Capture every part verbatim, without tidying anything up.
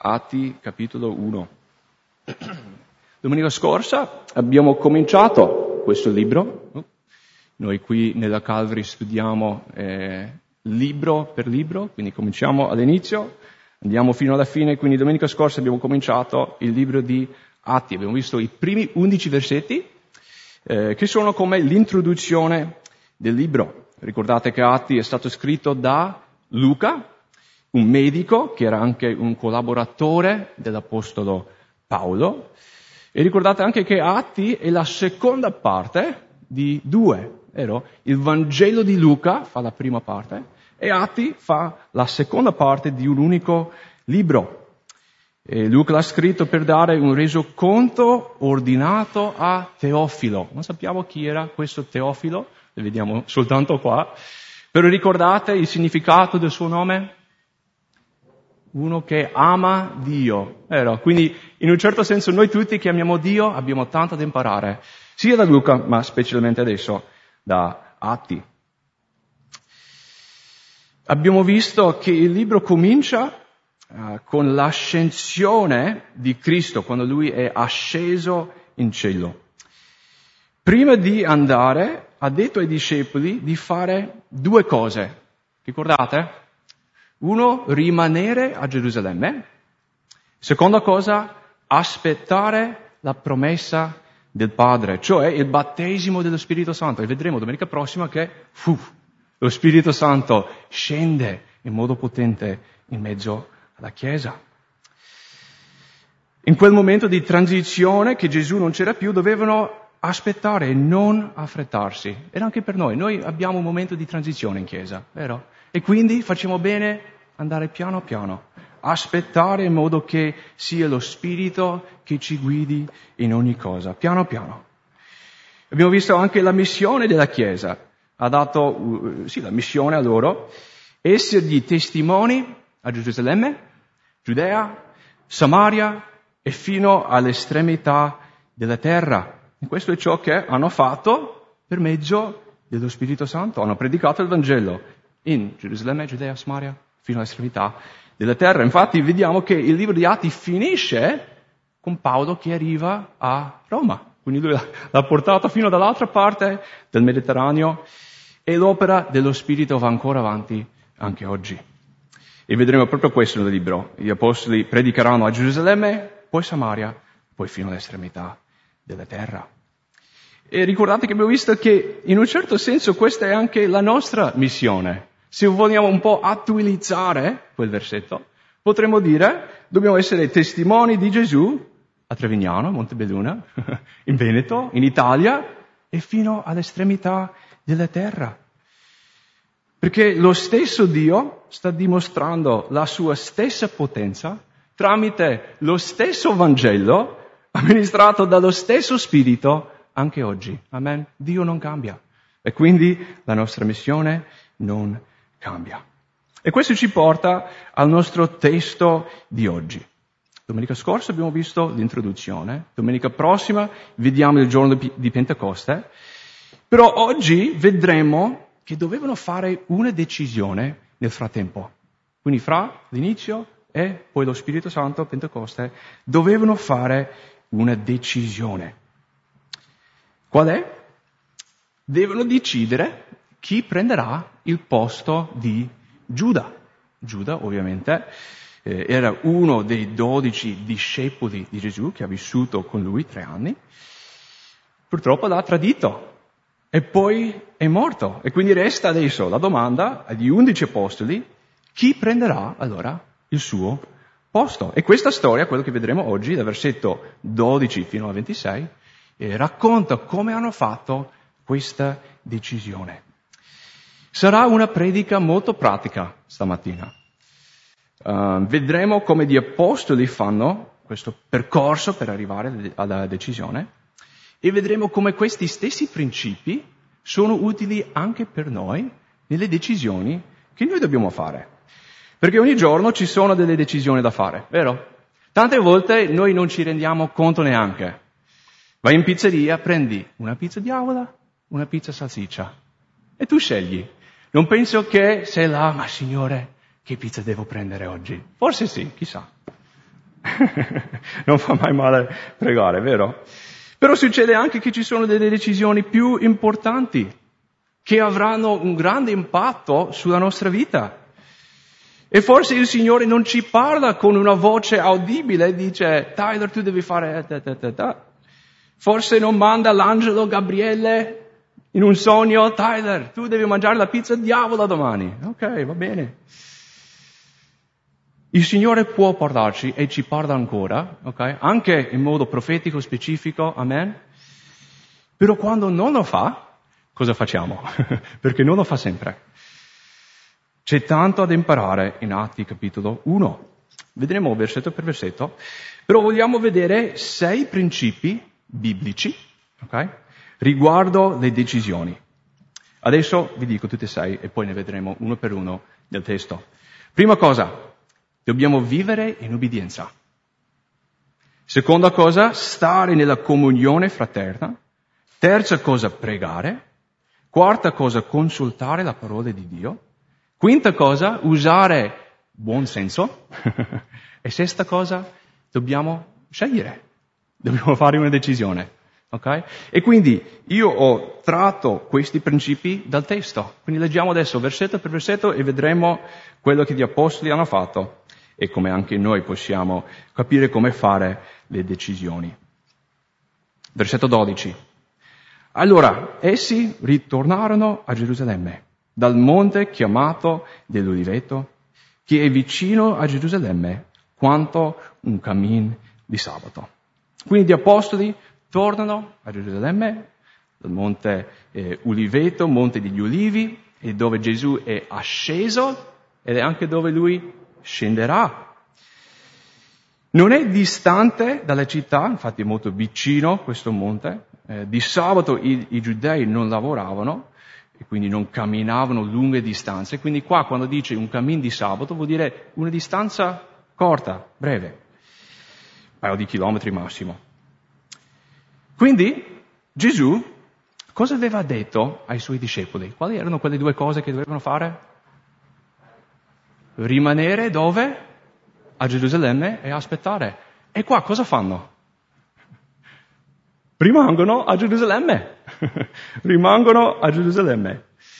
Atti capitolo uno. Domenica scorsa abbiamo cominciato questo libro. Noi qui nella Calvary studiamo eh, libro per libro, quindi cominciamo all'inizio, andiamo fino alla fine, quindi domenica scorsa abbiamo cominciato il libro di Atti. Abbiamo visto i primi undici versetti, eh, che sono come l'introduzione del libro. Ricordate che Atti è stato scritto da Luca, un medico che era anche un collaboratore dell'Apostolo Paolo. E ricordate anche che Atti è la seconda parte di due, vero? Il Vangelo di Luca fa la prima parte e Atti fa la seconda parte di un unico libro. E Luca l'ha scritto per dare un resoconto ordinato a Teofilo. Non sappiamo chi era questo Teofilo, lo vediamo soltanto qua. Però ricordate il significato del suo nome? Uno che ama Dio, vero? Quindi in un certo senso noi tutti che amiamo Dio abbiamo tanto da imparare, sia da Luca, ma specialmente adesso da Atti. Abbiamo visto che il libro comincia uh, con l'ascensione di Cristo, quando Lui è asceso in cielo. Prima di andare, ha detto ai discepoli di fare due cose, ricordate? Uno, rimanere a Gerusalemme. Seconda cosa, aspettare la promessa del Padre, cioè il battesimo dello Spirito Santo. E vedremo domenica prossima che uff, lo Spirito Santo scende in modo potente in mezzo alla Chiesa. In quel momento di transizione che Gesù non c'era più, dovevano aspettare e non affrettarsi. Era anche per noi. Noi abbiamo un momento di transizione in Chiesa, vero? E quindi facciamo bene andare piano piano, aspettare in modo che sia lo Spirito che ci guidi in ogni cosa, piano piano. Abbiamo visto anche la missione della Chiesa. Ha dato, uh, sì, la missione a loro, essergli testimoni a Gerusalemme, Giudea, Samaria e fino all'estremità della terra. E questo è ciò che hanno fatto per mezzo dello Spirito Santo. Hanno predicato il Vangelo in Gerusalemme, Giudea, Samaria, fino all'estremità della terra. Infatti vediamo che il libro di Atti finisce con Paolo che arriva a Roma. Quindi lui l'ha portato fino dall'altra parte del Mediterraneo e l'opera dello Spirito va ancora avanti anche oggi. E vedremo proprio questo nel libro. Gli apostoli predicheranno a Gerusalemme, poi Samaria, poi fino all'estremità della terra. E ricordate che abbiamo visto che in un certo senso questa è anche la nostra missione. Se vogliamo un po' attualizzare quel versetto, potremmo dire dobbiamo essere testimoni di Gesù a Trevignano, Montebelluna, in Veneto, in Italia e fino all'estremità della terra. Perché lo stesso Dio sta dimostrando la sua stessa potenza tramite lo stesso Vangelo amministrato dallo stesso Spirito anche oggi. Amen? Dio non cambia. E quindi la nostra missione non cambia. cambia. E questo ci porta al nostro testo di oggi. Domenica scorsa abbiamo visto l'introduzione, domenica prossima vediamo il giorno di Pentecoste, però oggi vedremo che dovevano fare una decisione nel frattempo. Quindi fra l'inizio e poi lo Spirito Santo, Pentecoste, dovevano fare una decisione. Qual è? Devono decidere chi prenderà il posto di Giuda. Giuda, ovviamente, eh, era uno dei dodici discepoli di Gesù che ha vissuto con lui tre anni. Purtroppo l'ha tradito e poi è morto. E quindi resta adesso la domanda agli undici apostoli, chi prenderà allora il suo posto? E questa storia, quello che vedremo oggi, dal versetto dodici fino al ventisei, eh, racconta come hanno fatto questa decisione. Sarà una predica molto pratica stamattina. Uh, vedremo come gli apostoli fanno questo percorso per arrivare alla decisione e vedremo come questi stessi principi sono utili anche per noi nelle decisioni che noi dobbiamo fare. Perché ogni giorno ci sono delle decisioni da fare, vero? Tante volte noi non ci rendiamo conto neanche. Vai in pizzeria, prendi una pizza di avola, una pizza salsiccia e tu scegli. Non penso che sei là, ma signore, che pizza devo prendere oggi? Forse sì, chissà. Non fa mai male pregare, vero? Però succede anche che ci sono delle decisioni più importanti che avranno un grande impatto sulla nostra vita. E forse il Signore non ci parla con una voce audibile e dice: Tyler, tu devi fare... Ta, ta, ta, ta. Forse non manda l'angelo Gabriele in un sogno: Tyler, tu devi mangiare la pizza diavola domani. Ok, va bene. Il Signore può parlarci e ci parla ancora, ok? Anche in modo profetico, specifico, amen? Però quando non lo fa, cosa facciamo? Perché non lo fa sempre. C'è tanto ad imparare in Atti capitolo uno. Vedremo versetto per versetto. Però vogliamo vedere sei principi biblici, ok? Riguardo le decisioni. Adesso vi dico tutti e sei e poi ne vedremo uno per uno nel testo. Prima cosa, dobbiamo vivere in ubbidienza. Seconda cosa, stare nella comunione fraterna. Terza cosa, pregare. Quarta cosa, consultare la parola di Dio. Quinta cosa, usare buon senso. E sesta cosa, dobbiamo scegliere. Dobbiamo fare una decisione. Okay? E quindi io ho tratto questi principi dal testo. Quindi leggiamo adesso versetto per versetto e vedremo quello che gli apostoli hanno fatto e come anche noi possiamo capire come fare le decisioni. Versetto dodici. Allora, essi ritornarono a Gerusalemme, dal monte chiamato dell'Uliveto, che è vicino a Gerusalemme, quanto un cammin di sabato. Quindi gli apostoli tornano a Gerusalemme, dal monte eh, Uliveto, monte degli Ulivi, e dove Gesù è asceso ed è anche dove lui scenderà. Non è distante dalla città, infatti è molto vicino questo monte. Eh, di sabato i, i giudei non lavoravano e quindi non camminavano lunghe distanze. Quindi qua quando dice un cammin di sabato vuol dire una distanza corta, breve, un paio di chilometri massimo. Quindi Gesù cosa aveva detto ai suoi discepoli? Quali erano quelle due cose che dovevano fare? Rimanere dove? A Gerusalemme e aspettare. E qua cosa fanno? Rimangono a Gerusalemme. Rimangono a Gerusalemme.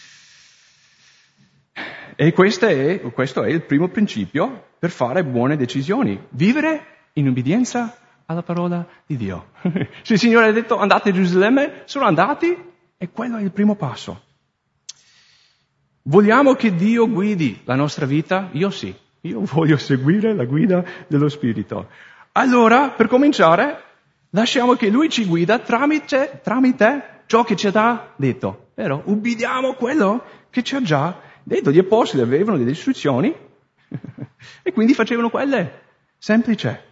E questo è, questo è il primo principio per fare buone decisioni. Vivere in ubbidienza alla parola di Dio. Se il Signore ha detto andate a Gerusalemme, sono andati e quello è il primo passo. Vogliamo che Dio guidi la nostra vita? Io sì. Io voglio seguire la guida dello Spirito. Allora, per cominciare, lasciamo che Lui ci guida tramite, tramite ciò che ci ha detto. Vero? Ubbidiamo quello che ci ha già detto. Gli apostoli avevano delle istruzioni e quindi facevano quelle. Semplice.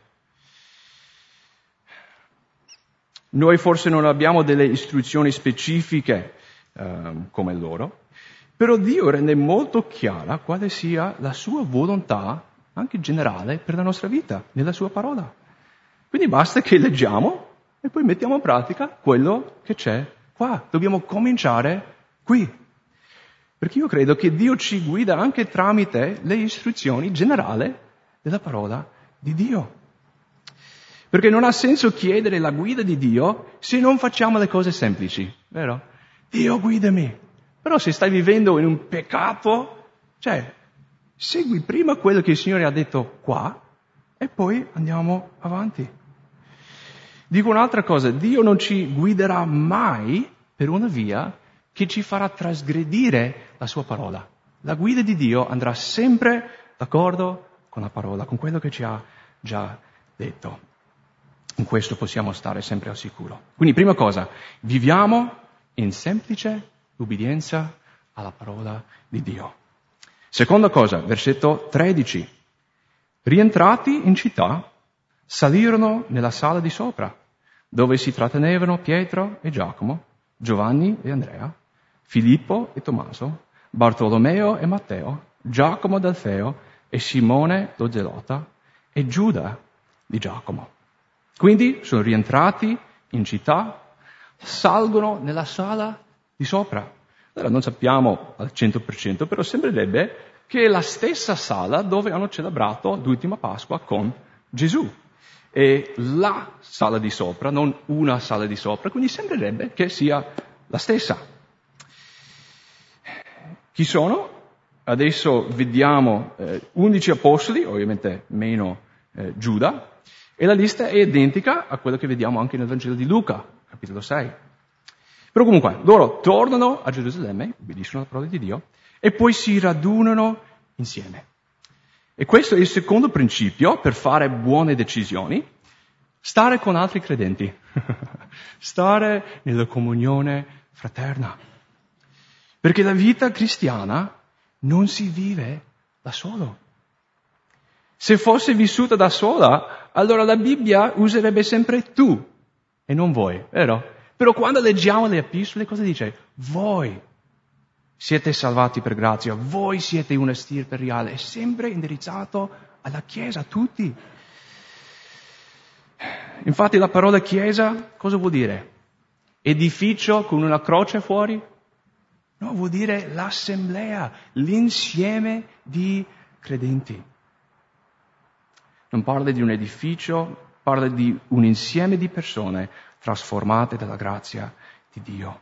Noi forse non abbiamo delle istruzioni specifiche eh, come loro, però Dio rende molto chiara quale sia la sua volontà, anche generale, per la nostra vita, nella sua parola. Quindi basta che leggiamo e poi mettiamo in pratica quello che c'è qua. Dobbiamo cominciare qui. Perché io credo che Dio ci guida anche tramite le istruzioni generali della parola di Dio. Perché non ha senso chiedere la guida di Dio se non facciamo le cose semplici, vero? Dio guidami. Però se stai vivendo in un peccato, cioè, segui prima quello che il Signore ha detto qua e poi andiamo avanti. Dico un'altra cosa, Dio non ci guiderà mai per una via che ci farà trasgredire la sua parola. La guida di Dio andrà sempre d'accordo con la parola, con quello che ci ha già detto. In questo possiamo stare sempre al sicuro. Quindi prima cosa, viviamo in semplice ubbidienza alla parola di Dio. Seconda cosa, versetto tredici. Rientrati in città, salirono nella sala di sopra, dove si trattenevano Pietro e Giacomo, Giovanni e Andrea, Filippo e Tommaso, Bartolomeo e Matteo, Giacomo d'Alfeo e Simone lo Zelota e Giuda di Giacomo. Quindi sono rientrati in città, salgono nella sala di sopra. Allora non sappiamo al cento per cento, però sembrerebbe che è la stessa sala dove hanno celebrato l'ultima Pasqua con Gesù. è la sala di sopra, non una sala di sopra, quindi sembrerebbe che sia la stessa. Chi sono? Adesso vediamo eh, undici apostoli, ovviamente meno eh, Giuda, e la lista è identica a quella che vediamo anche nel Vangelo di Luca, capitolo sei. Però comunque, loro tornano a Gerusalemme, obbediscono alla parola di Dio, e poi si radunano insieme. E questo è il secondo principio per fare buone decisioni: stare con altri credenti, stare nella comunione fraterna. Perché la vita cristiana non si vive da solo. Se fosse vissuta da sola, allora la Bibbia userebbe sempre tu e non voi, vero? Però quando leggiamo le epistole, cosa dice? Voi siete salvati per grazia, voi siete una stirpe reale, è sempre indirizzato alla Chiesa, a tutti. Infatti la parola Chiesa cosa vuol dire? Edificio con una croce fuori? No, vuol dire l'assemblea, l'insieme di credenti. Non parla di un edificio, parla di un insieme di persone trasformate dalla grazia di Dio.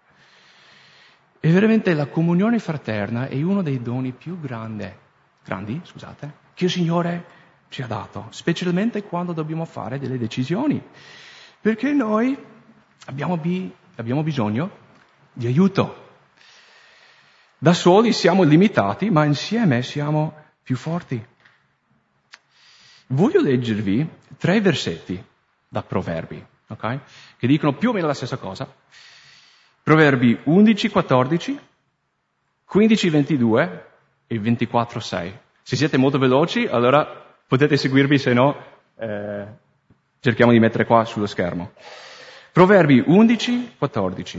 E veramente la comunione fraterna è uno dei doni più grandi, grandi, scusate, che il Signore ci ha dato, specialmente quando dobbiamo fare delle decisioni. Perché noi abbiamo, bi- abbiamo bisogno di aiuto. Da soli siamo limitati, ma insieme siamo più forti. Voglio leggervi tre versetti da Proverbi, ok? Che dicono più o meno la stessa cosa. Proverbi undici quattordici, quindici ventidue e ventiquattro sei. Se siete molto veloci, allora potete seguirvi, se no eh, cerchiamo di mettere qua sullo schermo. Proverbi undici quattordici.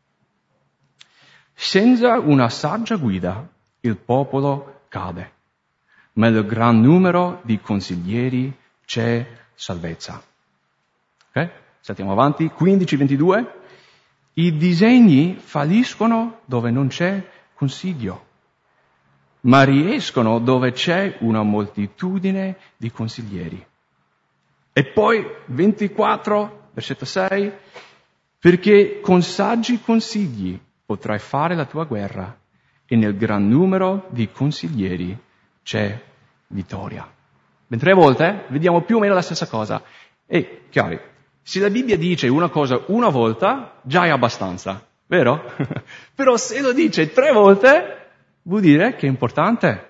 Senza una saggia guida il popolo cade, ma nel gran numero di consiglieri c'è salvezza. Ok? Andiamo avanti. quindici ventidue. I disegni falliscono dove non c'è consiglio, ma riescono dove c'è una moltitudine di consiglieri. E poi ventiquattro, versetto sei, perché con saggi consigli potrai fare la tua guerra e nel gran numero di consiglieri c'è vittoria. Ben tre volte vediamo più o meno la stessa cosa. E, chiari, se la Bibbia dice una cosa una volta, già è abbastanza, vero? Però se lo dice tre volte, vuol dire che è importante.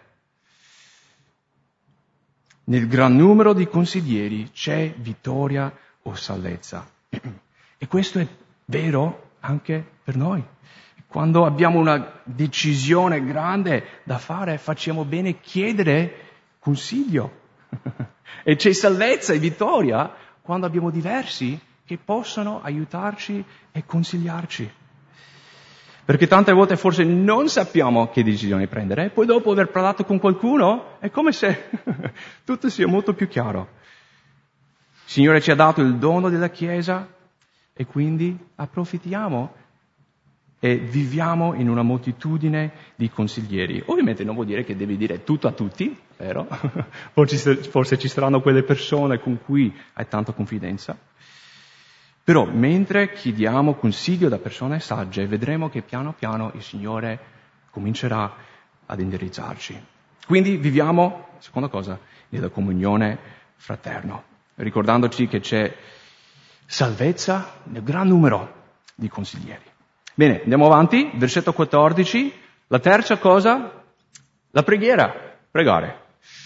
Nel gran numero di consiglieri c'è vittoria o salvezza. E questo è vero anche per noi. Quando abbiamo una decisione grande da fare, facciamo bene chiedere consiglio. E c'è salvezza e vittoria quando abbiamo diversi che possono aiutarci e consigliarci. Perché tante volte forse non sappiamo che decisione prendere, e poi dopo aver parlato con qualcuno è come se tutto sia molto più chiaro. Il Signore ci ha dato il dono della Chiesa e quindi approfittiamo e viviamo in una moltitudine di consiglieri. Ovviamente non vuol dire che devi dire tutto a tutti, vero? Forse, forse ci saranno quelle persone con cui hai tanta confidenza. Però mentre chiediamo consiglio da persone sagge, vedremo che piano piano il Signore comincerà ad indirizzarci. Quindi viviamo, seconda cosa, nella comunione fraterna, ricordandoci che c'è salvezza nel gran numero di consiglieri. Bene, andiamo avanti, versetto quattordici, la terza cosa, la preghiera, pregare.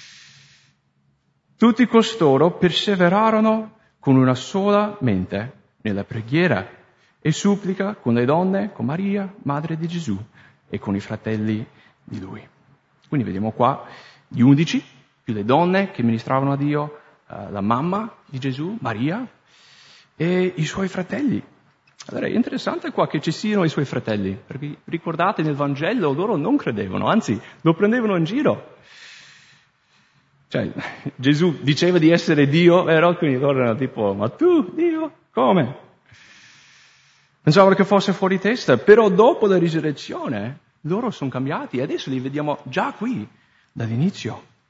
Tutti costoro perseverarono con una sola mente nella preghiera e supplica con le donne, con Maria, madre di Gesù, e con i fratelli di lui. Quindi vediamo qua gli undici, più le donne che ministravano a Dio, eh, la mamma di Gesù, Maria, e i suoi fratelli. Allora è interessante qua che ci siano i suoi fratelli, perché ricordate nel Vangelo loro non credevano, anzi lo prendevano in giro. Cioè Gesù diceva di essere Dio, vero? Quindi loro erano tipo, ma tu Dio? Come? Pensavano che fosse fuori testa, però dopo la risurrezione loro sono cambiati e adesso li vediamo già qui, dall'inizio.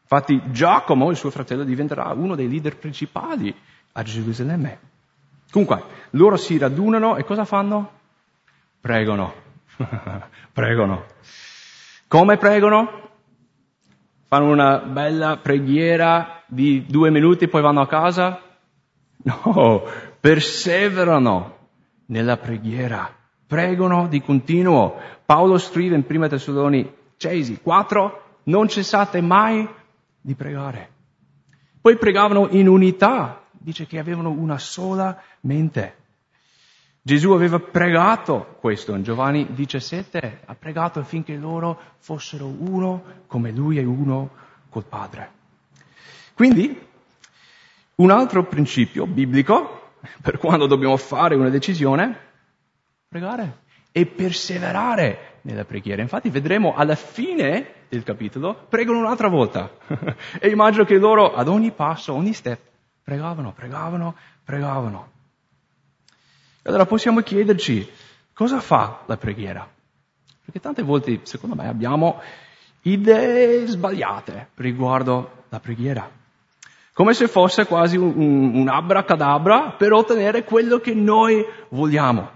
Infatti Giacomo, il suo fratello, diventerà uno dei leader principali a Gerusalemme. Comunque, loro si radunano e cosa fanno? Pregano. Pregano. Come pregano? Fanno una bella preghiera di due minuti, poi vanno a casa? No, perseverano nella preghiera. Pregano di continuo. Paolo scrive in prima Tessalonicesi quattro, non cessate mai di pregare. Poi pregavano in unità, dice che avevano una sola mente. Gesù aveva pregato questo in Giovanni diciassette, ha pregato affinché loro fossero uno come lui è uno col Padre. Quindi, un altro principio biblico, per quando dobbiamo fare una decisione, pregare e perseverare nella preghiera. Infatti vedremo alla fine del capitolo, pregano un'altra volta. E immagino che loro ad ogni passo, ogni step, pregavano, pregavano, pregavano. Allora possiamo chiederci, cosa fa la preghiera? Perché tante volte, secondo me, abbiamo idee sbagliate riguardo la preghiera. Come se fosse quasi un, un, un abracadabra per ottenere quello che noi vogliamo.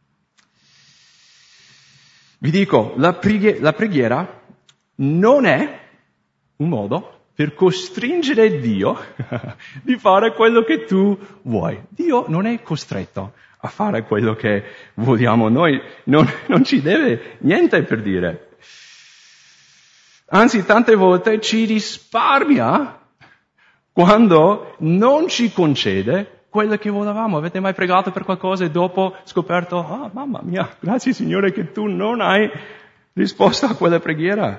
Vi dico, la, preghi- la preghiera non è un modo per costringere Dio di fare quello che tu vuoi. Dio non è costretto a fare quello che vogliamo noi, non, non ci deve niente per dire. Anzi, tante volte ci risparmia quando non ci concede quello che volevamo. Avete mai pregato per qualcosa e dopo scoperto, ah, mamma mia, grazie Signore che tu non hai risposto a quella preghiera.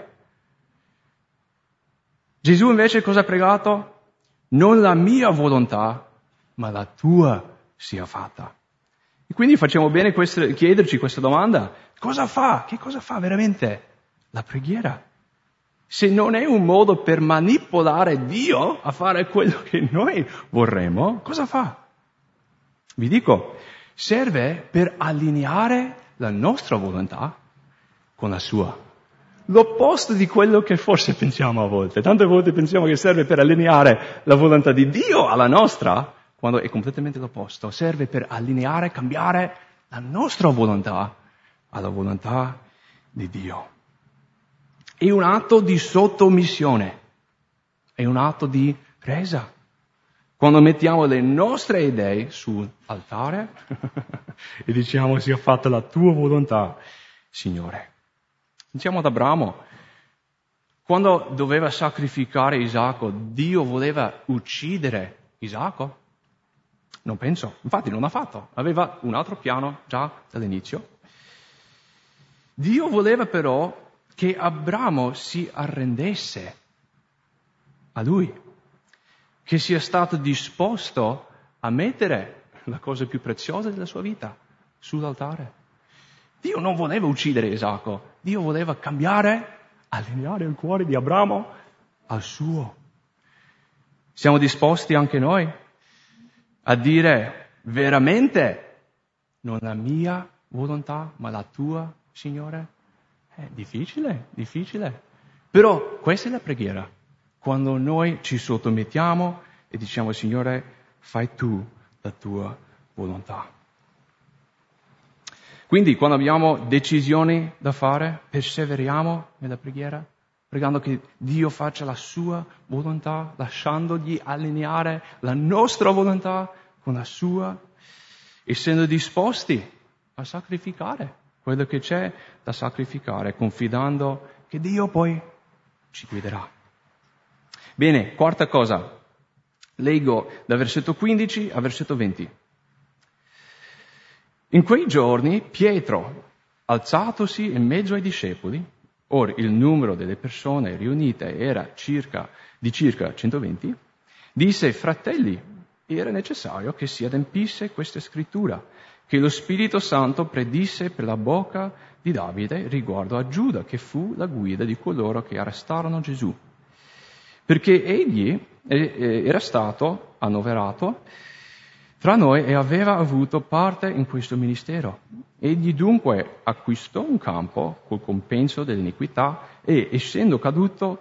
Gesù invece cosa ha pregato? Non la mia volontà, ma la tua sia fatta. E quindi facciamo bene questo, chiederci questa domanda. Cosa fa? Che cosa fa veramente la preghiera? Se non è un modo per manipolare Dio a fare quello che noi vorremmo, cosa fa? Vi dico, serve per allineare la nostra volontà con la sua. L'opposto di quello che forse pensiamo a volte. Tante volte pensiamo che serve per allineare la volontà di Dio alla nostra, quando è completamente l'opposto. Serve per allineare, cambiare la nostra volontà alla volontà di Dio. È un atto di sottomissione, è un atto di resa. Quando mettiamo le nostre idee sull'altare e diciamo sia fatta la tua volontà, Signore. Pensiamo ad Abramo. Quando doveva sacrificare Isacco, Dio voleva uccidere Isacco? Non penso. Infatti non ha fatto. Aveva un altro piano già dall'inizio. Dio voleva però che Abramo si arrendesse a lui, che sia stato disposto a mettere la cosa più preziosa della sua vita sull'altare. Dio non voleva uccidere Isacco, Dio voleva cambiare, allineare il cuore di Abramo al suo. Siamo disposti anche noi a dire veramente non la mia volontà, ma la tua, Signore? È difficile, difficile. Però questa è la preghiera. Quando noi ci sottomettiamo e diciamo, Signore, fai tu la tua volontà. Quindi, quando abbiamo decisioni da fare, perseveriamo nella preghiera, pregando che Dio faccia la sua volontà, lasciandogli allineare la nostra volontà con la sua, essendo disposti a sacrificare quello che c'è da sacrificare, confidando che Dio poi ci guiderà. Bene, quarta cosa. Leggo da versetto quindici a versetto venti. In quei giorni Pietro, alzatosi in mezzo ai discepoli, ora il numero delle persone riunite era circa, di circa centoventi, disse, fratelli, era necessario che si adempisse questa scrittura, che lo Spirito Santo predisse per la bocca di Davide riguardo a Giuda, che fu la guida di coloro che arrestarono Gesù. Perché egli era stato annoverato tra noi e aveva avuto parte in questo ministero. Egli dunque acquistò un campo col compenso dell'iniquità e, essendo caduto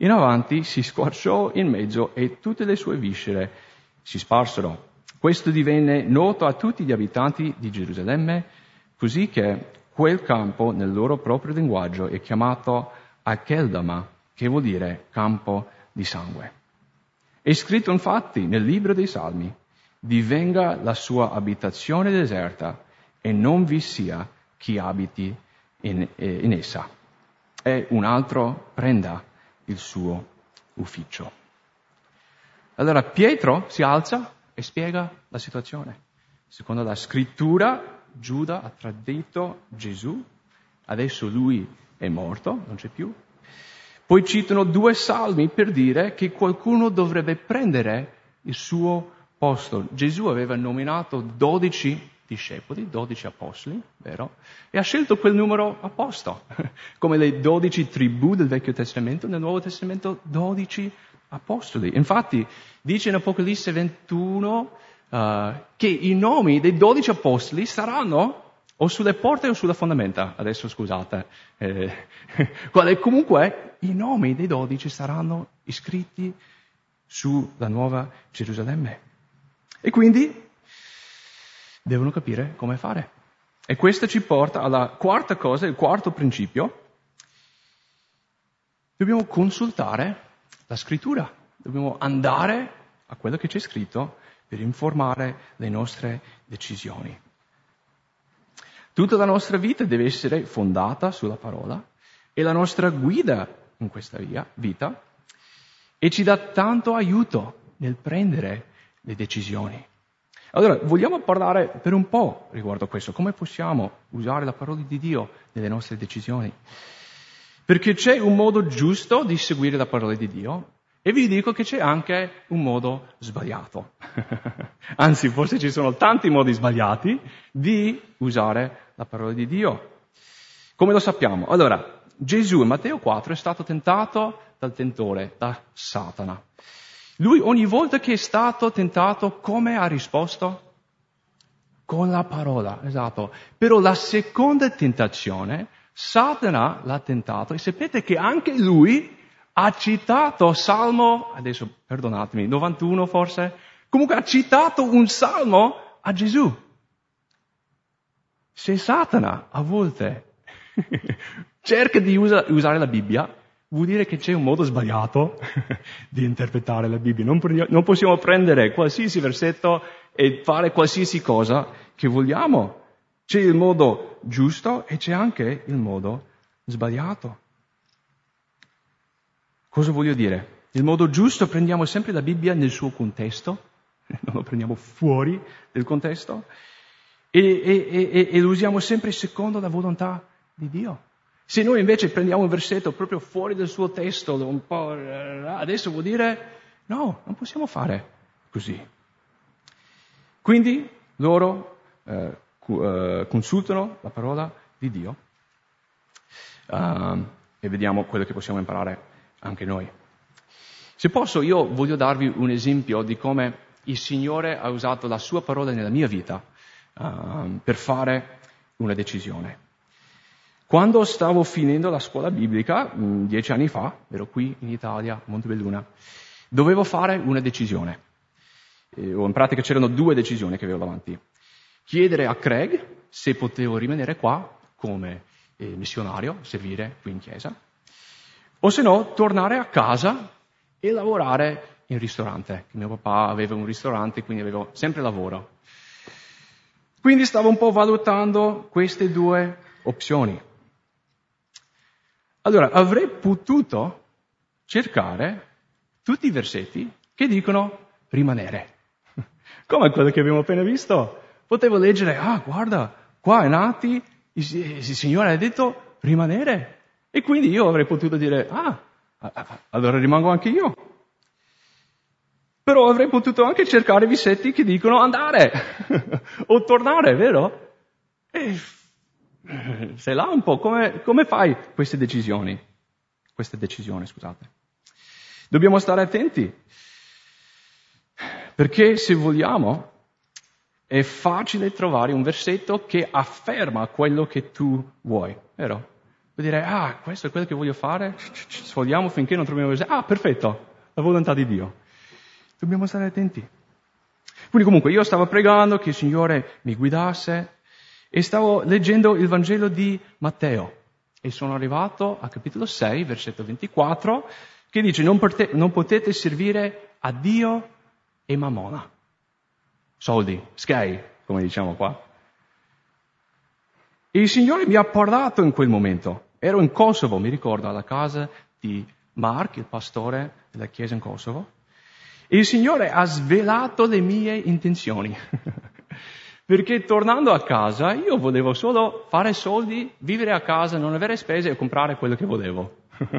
In avanti si squarciò in mezzo e tutte le sue viscere si sparsero. Questo divenne noto a tutti gli abitanti di Gerusalemme, così che quel campo, nel loro proprio linguaggio, è chiamato Akeldama, che vuol dire campo di sangue. È scritto infatti nel libro dei Salmi: divenga la sua abitazione deserta e non vi sia chi abiti in, eh, in essa. E un altro prenda il suo ufficio. Allora Pietro si alza e spiega la situazione. Secondo la scrittura, Giuda ha tradito Gesù, adesso lui è morto, non c'è più. Poi citano due salmi per dire che qualcuno dovrebbe prendere il suo posto. Gesù aveva nominato dodici discepoli, dodici apostoli, vero? E ha scelto quel numero apposto, come le dodici tribù del Vecchio Testamento, nel Nuovo Testamento dodici apostoli. Infatti dice in Apocalisse ventuno uh, che i nomi dei dodici apostoli saranno o sulle porte o sulle fondamenta. Adesso scusate, eh, quale, comunque i nomi dei dodici saranno iscritti sulla Nuova Gerusalemme. E quindi devono capire come fare. E questo ci porta alla quarta cosa, il quarto principio. Dobbiamo consultare la scrittura, dobbiamo andare a quello che c'è scritto per informare le nostre decisioni. Tutta la nostra vita deve essere fondata sulla parola e la nostra guida in questa via, vita e ci dà tanto aiuto nel prendere le decisioni. Allora, vogliamo parlare per un po' riguardo a questo, come possiamo usare la parola di Dio nelle nostre decisioni. Perché c'è un modo giusto di seguire la parola di Dio e vi dico che c'è anche un modo sbagliato. Anzi, forse ci sono tanti modi sbagliati di usare la parola di Dio. Come lo sappiamo? Allora, Gesù in Matteo quattro è stato tentato dal tentore, da Satana. Lui ogni volta che è stato tentato, come ha risposto? Con la parola, esatto. Però la seconda tentazione, Satana l'ha tentato e sapete che anche lui ha citato Salmo, adesso perdonatemi, novantuno forse? Comunque ha citato un Salmo a Gesù. Se Satana a volte cerca di usa, usare la Bibbia, vuol dire che c'è un modo sbagliato di interpretare la Bibbia. Non, non possiamo prendere qualsiasi versetto e fare qualsiasi cosa che vogliamo. C'è il modo giusto e c'è anche il modo sbagliato. Cosa voglio dire? Il modo giusto, prendiamo sempre la Bibbia nel suo contesto, non lo prendiamo fuori del contesto, e, e, e, e lo usiamo sempre secondo la volontà di Dio. Se noi invece prendiamo un versetto proprio fuori dal suo testo, un po', adesso vuol dire no, non possiamo fare così. Quindi loro eh, consultano la parola di Dio uh, e vediamo quello che possiamo imparare anche noi. Se posso, io voglio darvi un esempio di come il Signore ha usato la sua parola nella mia vita uh, per fare una decisione. Quando stavo finendo la scuola biblica, mh, dieci anni fa, ero qui in Italia, a Montebelluna, dovevo fare una decisione. E, o in pratica c'erano due decisioni che avevo davanti. Chiedere a Craig se potevo rimanere qua come eh, missionario, servire qui in chiesa, o se no tornare a casa e lavorare in ristorante. Mio papà aveva un ristorante, quindi avevo sempre lavoro. Quindi stavo un po' valutando queste due opzioni. Allora, avrei potuto cercare tutti i versetti che dicono rimanere. Come quello che abbiamo appena visto. Potevo leggere, ah, guarda, qua in Atti il, il Signore ha detto rimanere. E quindi io avrei potuto dire, ah, allora rimango anche io. Però avrei potuto anche cercare versetti che dicono andare o tornare, vero? E sei là un po', come, come fai queste decisioni? Queste decisioni, scusate. Dobbiamo stare attenti, perché se vogliamo è facile trovare un versetto che afferma quello che tu vuoi, vero? Puoi dire, ah, questo è quello che voglio fare, ci sfogliamo finché non troviamo... Ah, perfetto, la volontà di Dio. Dobbiamo stare attenti. Quindi comunque io stavo pregando che il Signore mi guidasse e stavo leggendo il Vangelo di Matteo e sono arrivato al capitolo sei, versetto ventiquattro, che dice non, pote- non potete servire a Dio e Mammona. Soldi, sky, come diciamo qua. E il Signore mi ha parlato in quel momento. Ero in Kosovo, mi ricordo, alla casa di Mark, il pastore della chiesa in Kosovo. E il Signore ha svelato le mie intenzioni. Perché tornando a casa io volevo solo fare soldi, vivere a casa, non avere spese e comprare quello che volevo.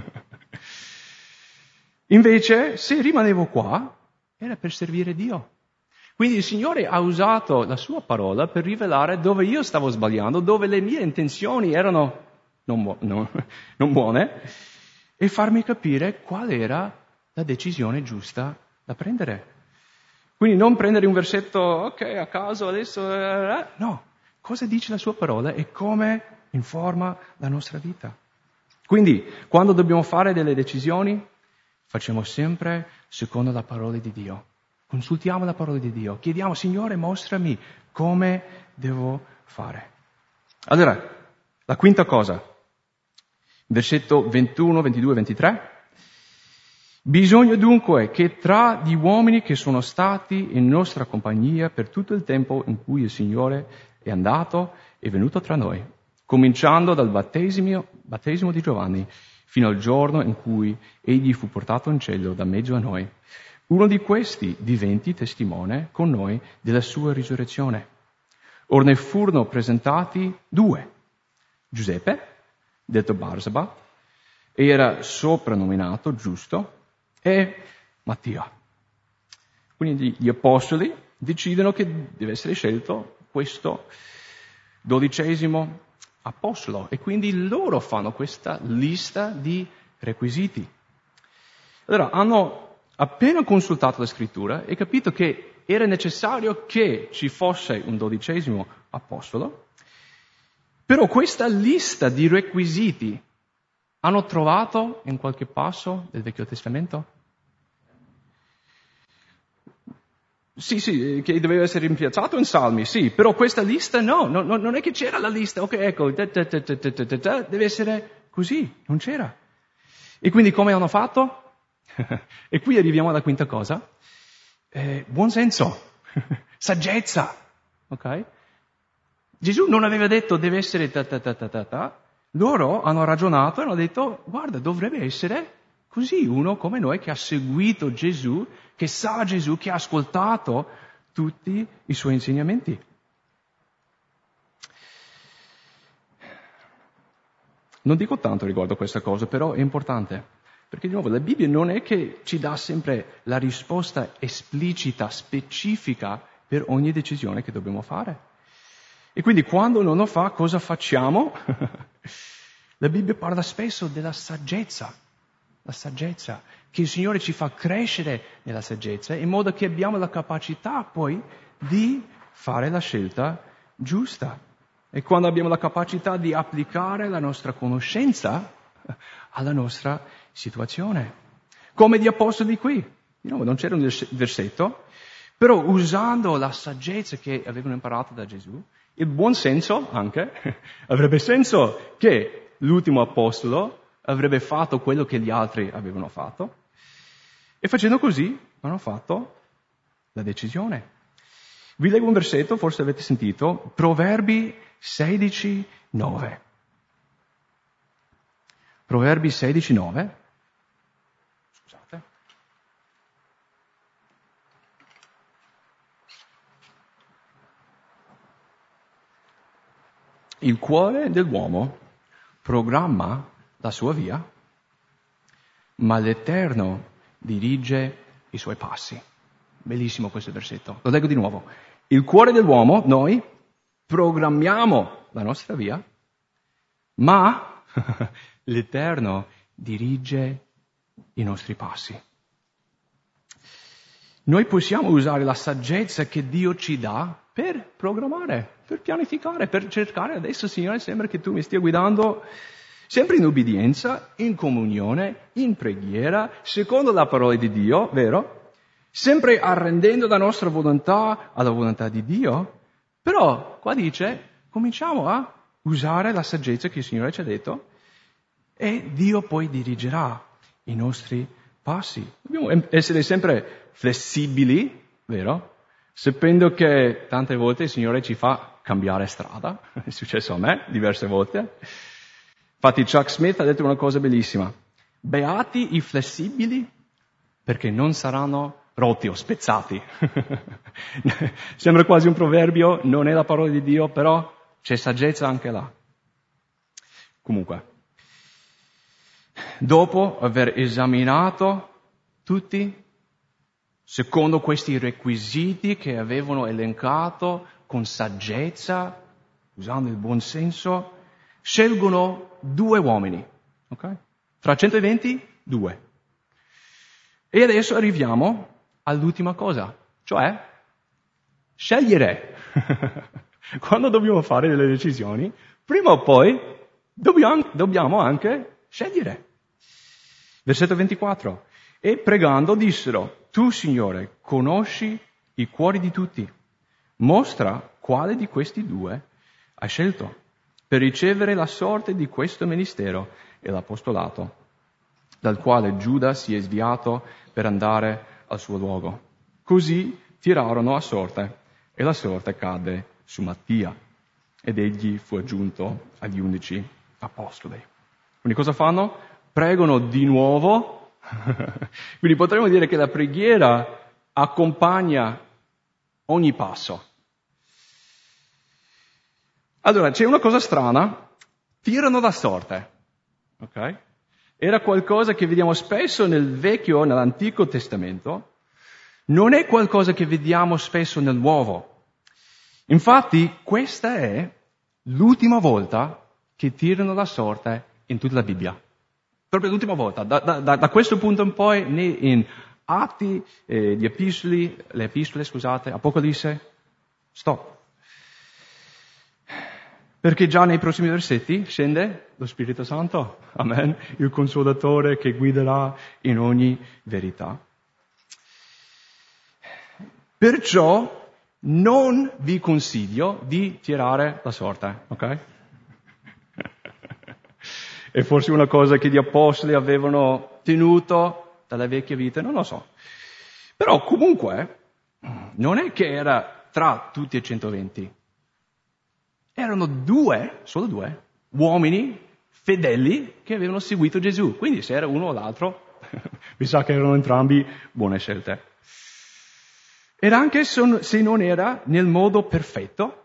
Invece, se rimanevo qua, era per servire Dio. Quindi il Signore ha usato la sua parola per rivelare dove io stavo sbagliando, dove le mie intenzioni erano non, bu- no, non buone, e farmi capire qual era la decisione giusta da prendere. Quindi non prendere un versetto, ok, a caso adesso, eh, no. Cosa dice la sua parola e come informa la nostra vita. Quindi, quando dobbiamo fare delle decisioni, facciamo sempre secondo la parola di Dio. Consultiamo la parola di Dio, chiediamo, Signore, mostrami come devo fare. Allora, la quinta cosa, versetto ventuno, ventidue, ventitré. Bisogna dunque che tra gli uomini che sono stati in nostra compagnia per tutto il tempo in cui il Signore è andato e venuto tra noi, cominciando dal battesimo, battesimo di Giovanni fino al giorno in cui egli fu portato in cielo da mezzo a noi, uno di questi diventi testimone con noi della sua risurrezione. Or ne furono presentati due, Giuseppe, detto Barsaba, era soprannominato Giusto, e Mattia. Quindi gli apostoli decidono che deve essere scelto questo dodicesimo apostolo e quindi loro fanno questa lista di requisiti. Allora, hanno appena consultato la scrittura e capito che era necessario che ci fosse un dodicesimo apostolo, però questa lista di requisiti hanno trovato in qualche passo del Vecchio Testamento? Sì, sì, che doveva essere rimpiazzato in Salmi, sì, però questa lista no, no, no non è che c'era la lista, ok, ecco, ta, ta, ta, ta, ta, ta, ta, deve essere così, non c'era. E quindi come hanno fatto? E qui arriviamo alla quinta cosa, eh, buon senso, saggezza, ok? Gesù non aveva detto deve essere ta ta ta ta ta ta, loro hanno ragionato e hanno detto guarda, dovrebbe essere così, uno come noi che ha seguito Gesù, che sa Gesù, che ha ascoltato tutti i suoi insegnamenti. Non dico tanto riguardo a questa cosa, però è importante. Perché di nuovo la Bibbia non è che ci dà sempre la risposta esplicita, specifica per ogni decisione che dobbiamo fare. E quindi quando non lo fa, cosa facciamo? La Bibbia parla spesso della saggezza, la saggezza, che il Signore ci fa crescere nella saggezza in modo che abbiamo la capacità poi di fare la scelta giusta. E quando abbiamo la capacità di applicare la nostra conoscenza alla nostra situazione. Come gli apostoli qui. Di nuovo, non c'era un versetto, però usando la saggezza che avevano imparato da Gesù, il buon senso anche, avrebbe senso che l'ultimo apostolo avrebbe fatto quello che gli altri avevano fatto, e facendo così hanno fatto la decisione. Vi leggo un versetto, forse avete sentito, Proverbi sedici nove. Proverbi sedici nove. Scusate. Il cuore dell'uomo programma la sua via, ma l'Eterno dirige i suoi passi. Bellissimo questo versetto. Lo leggo di nuovo. Il cuore dell'uomo, noi, programmiamo la nostra via, ma l'Eterno dirige i nostri passi. Noi possiamo usare la saggezza che Dio ci dà per programmare, per pianificare, per cercare. Adesso, Signore, sembra che tu mi stia guidando. sempre in ubbidienza, in comunione, in preghiera, secondo la parola di Dio, vero? Sempre arrendendo la nostra volontà alla volontà di Dio. Però, qua dice, cominciamo a usare la saggezza che il Signore ci ha detto e Dio poi dirigerà i nostri passi. Dobbiamo essere sempre flessibili, vero? Sapendo che tante volte il Signore ci fa cambiare strada, è successo a me diverse volte. Infatti Chuck Smith ha detto una cosa bellissima: beati i flessibili perché non saranno rotti o spezzati. Sembra quasi un proverbio, non è la parola di Dio, però c'è saggezza anche là. Comunque, dopo aver esaminato tutti, secondo questi requisiti che avevano elencato con saggezza, usando il buon senso, scelgono due uomini, ok? Fra centoventi, due. E adesso arriviamo all'ultima cosa, cioè scegliere. Quando dobbiamo fare delle decisioni, prima o poi dobbiamo, dobbiamo anche scegliere. Versetto ventiquattro. E pregando dissero: tu, Signore, conosci i cuori di tutti. Mostra quale di questi due hai scelto per ricevere la sorte di questo ministero e l'apostolato, dal quale Giuda si è sviato per andare al suo luogo. Così tirarono a sorte e la sorte cadde su Mattia ed egli fu aggiunto agli undici apostoli. Quindi cosa fanno? Pregano di nuovo. Quindi potremmo dire che la preghiera accompagna ogni passo. Allora, c'è una cosa strana: tirano la sorte, ok? Era qualcosa che vediamo spesso nel Vecchio, nell'Antico Testamento, non è qualcosa che vediamo spesso nel Nuovo. Infatti, questa è l'ultima volta che tirano la sorte in tutta la Bibbia. Proprio l'ultima volta. Da, da, da questo punto in poi, né in Atti, eh, gli epistoli, le epistole, scusate, Apocalisse, stop. Perché già nei prossimi versetti scende lo Spirito Santo, amen, il Consolatore che guiderà in ogni verità. Perciò non vi consiglio di tirare la sorte, ok? È forse una cosa che gli apostoli avevano tenuto dalla vecchia vita, non lo so. Però comunque non è che era tra tutti e centoventi. Erano due, solo due, uomini fedeli che avevano seguito Gesù. Quindi se era uno o l'altro, mi sa che erano entrambi buone scelte. Ed anche se non era nel modo perfetto,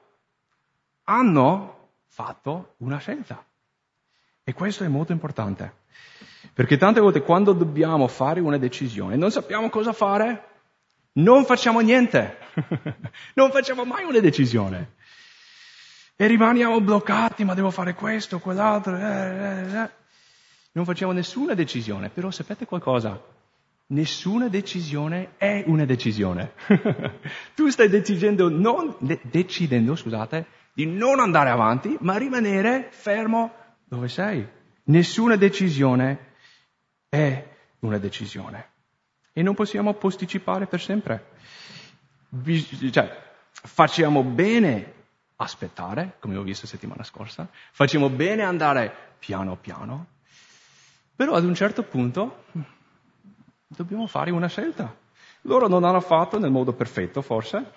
hanno fatto una scelta. E questo è molto importante. Perché tante volte quando dobbiamo fare una decisione, non sappiamo cosa fare, non facciamo niente. Non facciamo mai una decisione. E rimaniamo bloccati, ma devo fare questo, quell'altro. Eh, eh, eh. Non facciamo nessuna decisione. Però sapete qualcosa? Nessuna decisione è una decisione. Tu stai decidendo, non, de- decidendo, scusate, di non andare avanti, ma rimanere fermo dove sei. Nessuna decisione è una decisione. E non possiamo posticipare per sempre. Bis- cioè, facciamo bene aspettare, come ho visto settimana scorsa, facciamo bene andare piano piano, però ad un certo punto dobbiamo fare una scelta. Loro non hanno fatto nel modo perfetto, forse,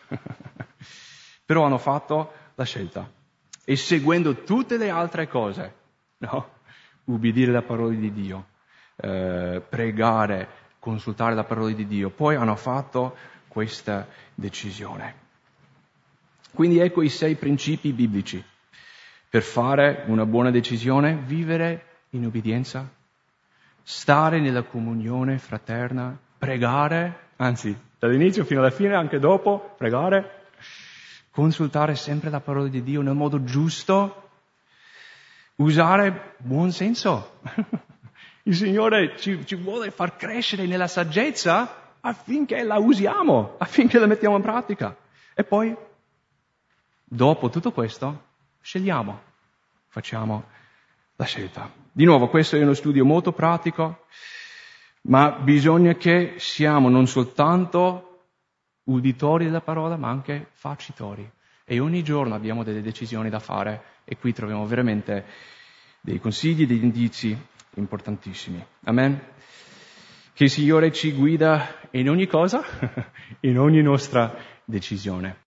però hanno fatto la scelta. E seguendo tutte le altre cose, no? Ubbidire la parola di Dio, eh, pregare, consultare la parola di Dio, poi hanno fatto questa decisione. Quindi ecco i sei principi biblici per fare una buona decisione: vivere in obbedienza, stare nella comunione fraterna, pregare, anzi dall'inizio fino alla fine, anche dopo, pregare, consultare sempre la parola di Dio nel modo giusto, usare buon senso. Il Signore ci, ci vuole far crescere nella saggezza affinché la usiamo, affinché la mettiamo in pratica. E poi, dopo tutto questo, scegliamo, facciamo la scelta. Di nuovo, questo è uno studio molto pratico, ma bisogna che siamo non soltanto uditori della parola, ma anche facitori. E ogni giorno abbiamo delle decisioni da fare e qui troviamo veramente dei consigli, degli indizi importantissimi. Amen? Che il Signore ci guida in ogni cosa, in ogni nostra decisione.